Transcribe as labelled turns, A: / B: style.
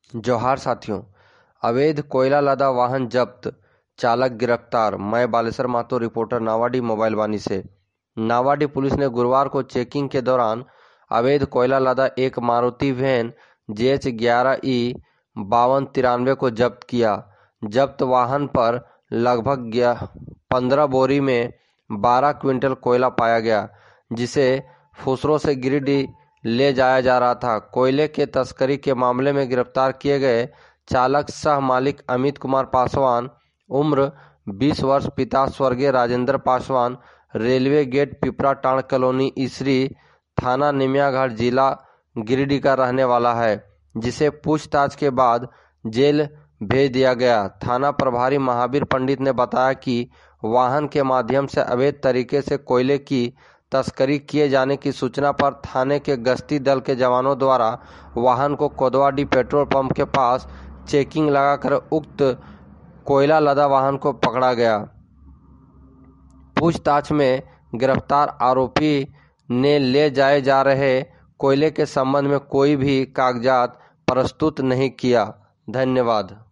A: जोहार साथियों। अवैध कोयला लदा वाहन जब्त, चालक गिरफ्तार। मैं बालेश्वर मातो, रिपोर्टर नावाडी मोबाइल वानी से। नावाडी पुलिस ने गुरुवार को चेकिंग के दौरान अवैध कोयला लदा एक मारुति वैन JH11E 5293 को जब्त किया। जब्त वाहन पर लगभग 15 बोरी में 12 क्विंटल कोयला पाया गया, जिसे फुसरो से गिरिडीह ले जाया जा रहा था। कोयले के तस्करी के मामले में गिरफ्तार किए गए चालक सह मालिक अमित कुमार पासवान, उम्र 20 वर्ष, पिता स्वर्गीय Rajendra Paswan, railway gate Pipra Tand colony Isri, थाना निमियाघाट, जिला गिरिडीह का रहने वाला है, जिसे पूछताछ के बाद जेल भेज दिया गया। थाना प्रभारी महावीर पंडित ने बताया कि वाहन के माध्यम से अवैध तरीके से कोयले की तस्करी किए जाने की सूचना पर थाने के गश्ती दल के जवानों द्वारा वाहन को कोदवाडी पेट्रोल पंप के पास चेकिंग लगाकर उक्त कोयला लदा वाहन को पकड़ा गया। पूछताछ में गिरफ्तार आरोपी ने ले जाए जा रहे कोयले के संबंध में कोई भी कागजात प्रस्तुत नहीं किया। धन्यवाद।